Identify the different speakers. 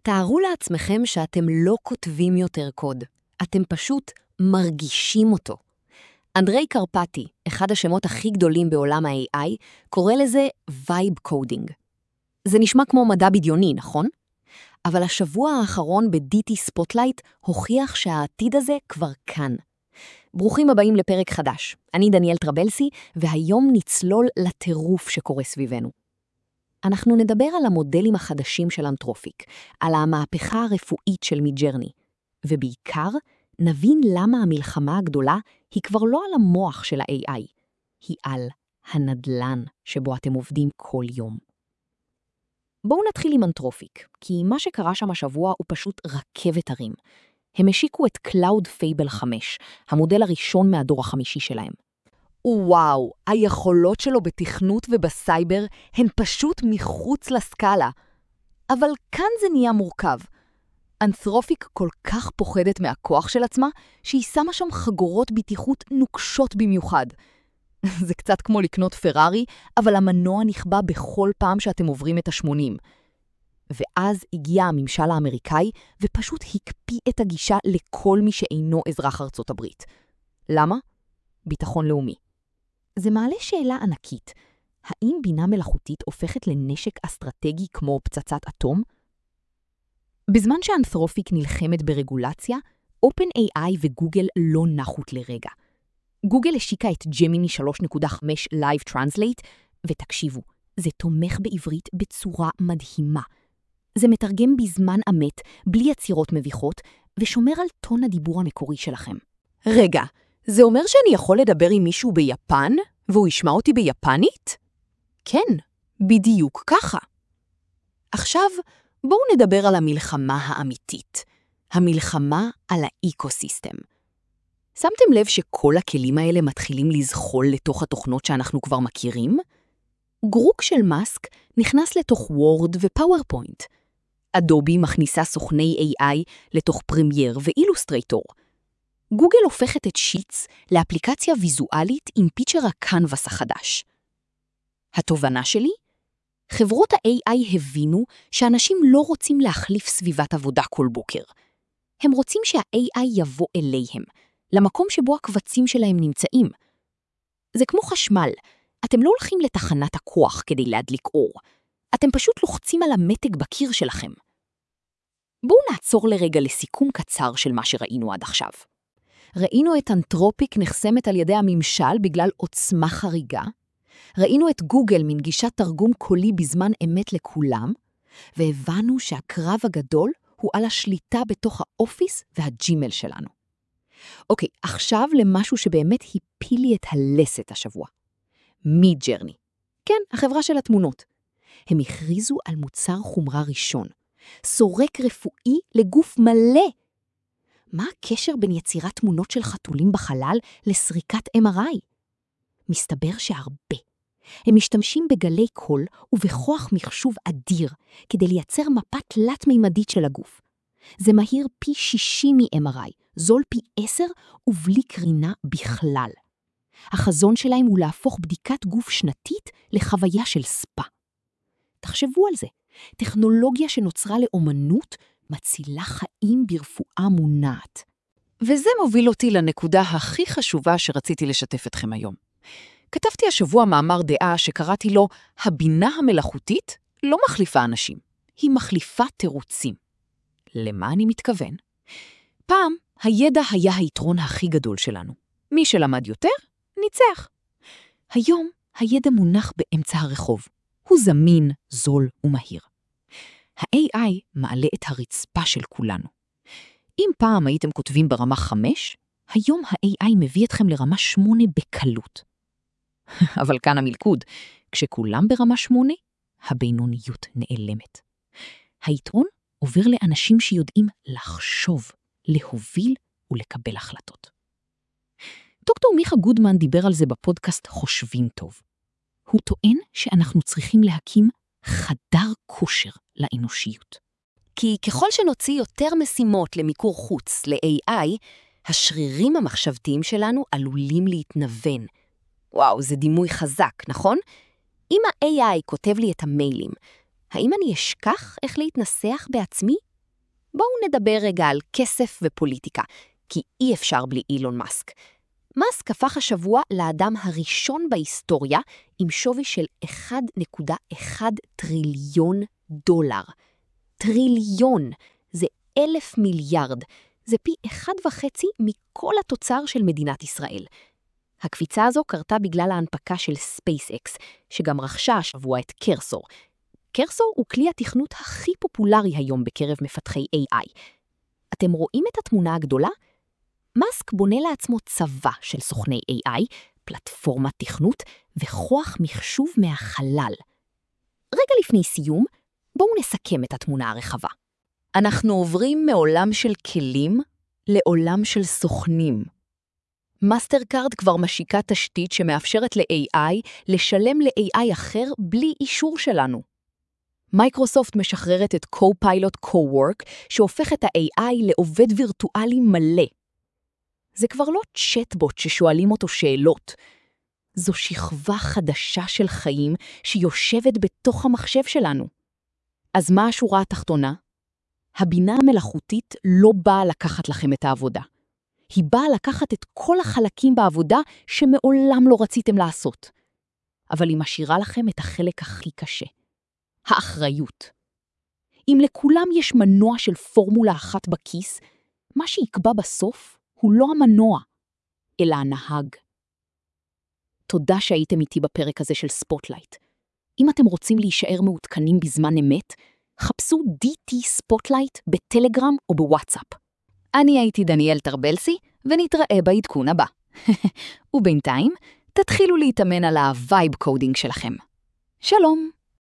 Speaker 1: תארו לעצמכם שאתם לא כותבים יותר קוד, אתם פשוט מרגישים אותו. אנדרי קרפטי, אחד השמות הכי גדולים בעולם ה-AI, קורא לזה וייב קודינג. זה נשמע כמו מדע בדיוני, נכון? אבל השבוע האחרון ב-DT ספוטלייט הוכיח שהעתיד הזה כבר כאן. ברוכים הבאים לפרק חדש. אני דניאל טרבלסי, והיום נצלול לטירוף שקורה סביבנו. אנחנו נדבר על המודלים החדשים של אנתרופיק, על המהפכה הרפואית של מידג'רני, ובעיקר נבין למה המלחמה הגדולה היא כבר לא על המוח של ה-AI, היא על הנדלן שבו אתם עובדים כל יום. בואו נתחיל עם אנתרופיק, כי מה שקרה שם השבוע הוא פשוט רכבת הרים. הם השיקו את Cloud Fable 5, המודל הראשון מהדור החמישי שלהם. וואו, היכולות שלו בתכנות ובסייבר הן פשוט מחוץ לסקאלה. אבל כאן זה נהיה מורכב. אנתרופיק כל כך פוחדת מהכוח של עצמה, שהיא שמה שם חגורות בטיחות נוקשות במיוחד. זה קצת כמו לקנות פרארי, אבל המנוע נכבה בכל פעם שאתם עוברים את ה-80. ואז הגיע הממשל האמריקאי, ופשוט הקפיא את הגישה לכל מי שאינו אזרח ארצות הברית. למה? ביטחון לאומי. זה מעלה שאלה ענקית. האם בינה מלאכותית הופכת לנשק אסטרטגי כמו פצצת אטום? בזמן שאנתרופיק נלחמת ברגולציה, OpenAI וגוגל לא נחут לרגע. גוגל השיקה את ג'מיני 3.5 Live Translate, ותקשיבו, זה תומך בעברית בצורה מדהימה. זה מתרגם בזמן אמת, בלי יצירות מביכות, ושומר על טון הדיבור המקורי שלכם.
Speaker 2: רגע, זה אומר שאני יכול לדבר עם מישהו ביפן, והוא ישמע אותי ביפנית? כן, בדיוק ככה. עכשיו, בואו נדבר על המלחמה האמיתית. המלחמה על האקוסיסטם. שמתם לב שכל הכלים האלה מתחילים לזחול לתוך התוכנות שאנחנו כבר מכירים? גרוק של מאסק נכנס לתוך וורד ופאורפוינט. אדובי מכניסה סוכני AI לתוך פרמייר ואילוסטרייטור. גוגל הופכת את שיטס לאפליקציה ויזואלית עם פיצ'ר הקנבס החדש. התובנה שלי? חברות ה-AI הבינו שאנשים לא רוצים להחליף סביבת עבודה כל בוקר. הם רוצים שה-AI יבוא אליהם, למקום שבו הקבצים שלהם נמצאים. זה כמו חשמל, אתם לא הולכים לתחנת הכוח כדי להדליק אור. אתם פשוט לוחצים על המתג בקיר שלכם. בואו נעצור לרגע לסיכום קצר של מה שראינו עד עכשיו. ראינו את אנתרופיק נחסמת על ידי הממשל בגלל עוצמה חריגה, ראינו את גוגל מנגישת תרגום קולי בזמן אמת לכולם, והבנו שהקרב הגדול הוא על השליטה בתוך האופיס והג'ימל שלנו. אוקיי, עכשיו למשהו שבאמת הפיל לי את הלסת השבוע. מידג'רני. כן, החברה של התמונות. הם הכריזו על מוצר חומרה ראשון, סורק רפואי לגוף מלא. מה הקשר בין יצירת תמונות של חתולים בחלל לסריקת MRI? מסתבר שהרבה. הם משתמשים בגלי קול ובכוח מחשוב אדיר כדי לייצר מפה תלת-מימדית של הגוף. זה מהיר פי 60 מ-MRI, זול פי 10 ובלי קרינה בכלל. החזון שלהם הוא להפוך בדיקת גוף שנתית לחוויה של ספה. תחשבו על זה, טכנולוגיה שנוצרה לאומנות מצילה חיים ברפואה מונעת. וזה מוביל אותי לנקודה הכי חשובה שרציתי לשתף אתכם היום. כתבתי השבוע מאמר דעה שקראתי לו, הבינה המלאכותית לא מחליפה אנשים, היא מחליפה תירוצים. למה אני מתכוון? פעם, הידע היה היתרון הכי גדול שלנו. מי שלמד יותר, ניצח. היום, הידע מונח באמצע הרחוב. הוא זמין, זול ומהיר. ה-AI מעלה את הרצפה של כולנו. אם פעם הייתם כותבים ברמה 5, היום ה-AI מביא אתכם לרמה 8 בקלות. אבל כאן המלכוד, כשכולם ברמה 8, הבינוניות נעלמת. היתרון עובר לאנשים שיודעים לחשוב, להוביל ולקבל החלטות. דוקטור מיכה גודמן דיבר על זה בפודקאסט חושבים טוב. הוא טוען שאנחנו צריכים להקים חדר כושר לאנושיות.
Speaker 1: כי ככל שנוציא יותר משימות למיקור חוץ, ל-AI, השרירים המחשבתיים שלנו עלולים להתנוון. וואו, זה דימוי חזק, נכון? אם ה-AI כותב לי את המיילים, האם אני אשכח איך להתנסח בעצמי? בואו נדבר רגע על כסף ופוליטיקה, כי אי אפשר בלי אילון מאסק. מאסק הפך השבוע לאדם הראשון בהיסטוריה עם שווי של 1.1 טריליון דולר. טריליון, זה 1,000 מיליארד, זה פי 1.5 מכל התוצר של מדינת ישראל. הקפיצה הזו קרתה בגלל ההנפקה של SpaceX, שגם רכשה השבוע את קרסור. קרסור הוא כלי התכנות הכי פופולרי היום בקרב מפתחי AI. אתם רואים את התמונה הגדולה? מאסק בונה לעצמו צבא של סוכני AI, פלטפורמת תכנות וכוח מחשוב מהחלל. רגע לפני סיום, בואו נסכם את התמונה הרחבה.
Speaker 2: אנחנו עוברים מעולם של כלים לעולם של סוכנים. מאסטרקארד כבר משיקה תשתית שמאפשרת ל-AI לשלם ל-AI אחר בלי אישור שלנו. מייקרוסופט משחררת את Copilot Cowork, שהופך את ה-AI לעובד וירטואלי מלא. זה כבר לא צ'טבוט ששואלים אותו שאלות. זו שכבה חדשה של חיים שיושבת בתוך המחשב שלנו. אז מה השורה התחתונה? הבינה המלאכותית לא באה לקחת לכם את העבודה. היא באה לקחת את כל החלקים בעבודה שמעולם לא רציתם לעשות. אבל היא משאירה לכם את החלק הכי קשה. האחריות. אם לכולם יש מנוע של פורמולה אחת בכיס, מה שיקבע בסוף הוא לא המנוע, אלא הנהג. תודה שהייתם איתי בפרק הזה של ספוטלייט. אם אתם רוצים להישאר מעודכנים בזמן אמת, חפשו DT ספוטלייט בטלגרם או בוואטסאפ. אני הייתי דניאל טרבלסי, ונתראה בעדכון הבא. ובינתיים, תתחילו להתאמן על הווייב קודינג שלכם. שלום!